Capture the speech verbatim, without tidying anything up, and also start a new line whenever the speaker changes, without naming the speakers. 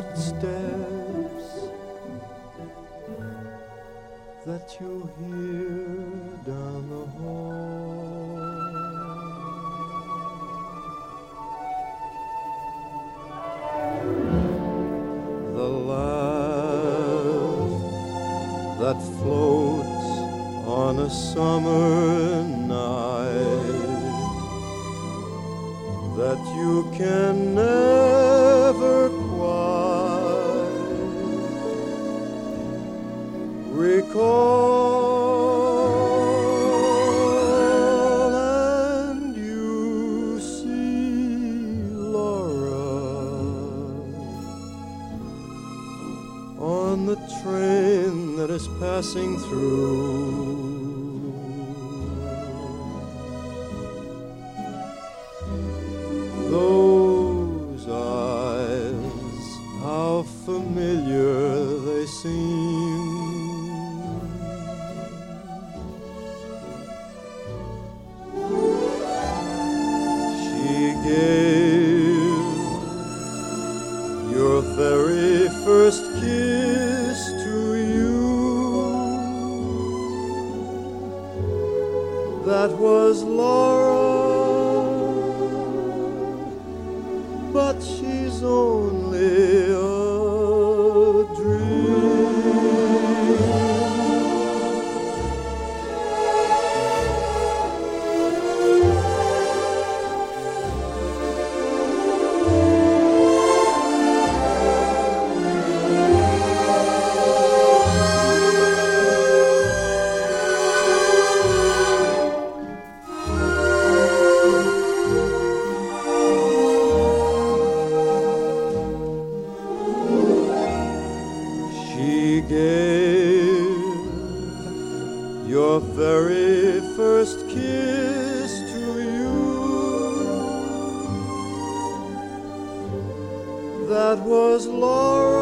footsteps that you hear down the hall. The laugh that floats on a summer night that you can never quite recall, and you see Laura on the train that is passing through. Those eyes, how familiar they seem. She gave your very first kiss to you. That was Laura, but she's only a She gave your very first kiss to you. That was Laura,